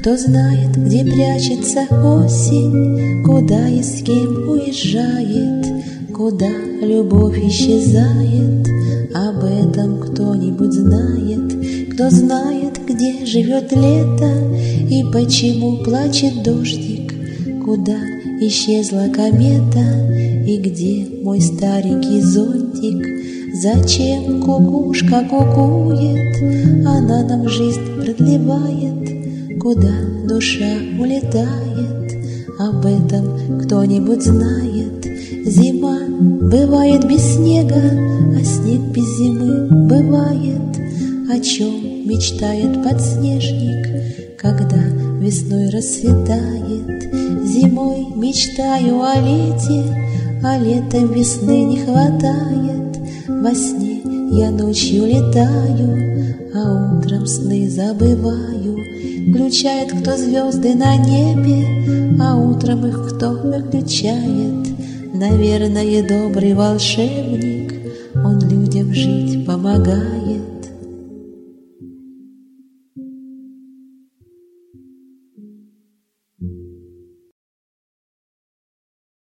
Кто знает, где прячется осень, куда и с кем уезжает, куда любовь исчезает, об этом кто-нибудь знает. Кто знает, где живет лето и почему плачет дождик, куда исчезла комета и где мой старенький зонтик. Зачем кукушка кукует, она нам жизнь продлевает, куда душа улетает, об этом кто-нибудь знает. Зима бывает без снега, а снег без зимы бывает. О чем мечтает подснежник, когда весной рассветает? Зимой мечтаю о лете, а летом весны не хватает. Во сне я ночью летаю, а утром сны забываю. Включает кто звезды на небе, а утром их кто выключает. Наверное, добрый волшебник, он людям жить помогает.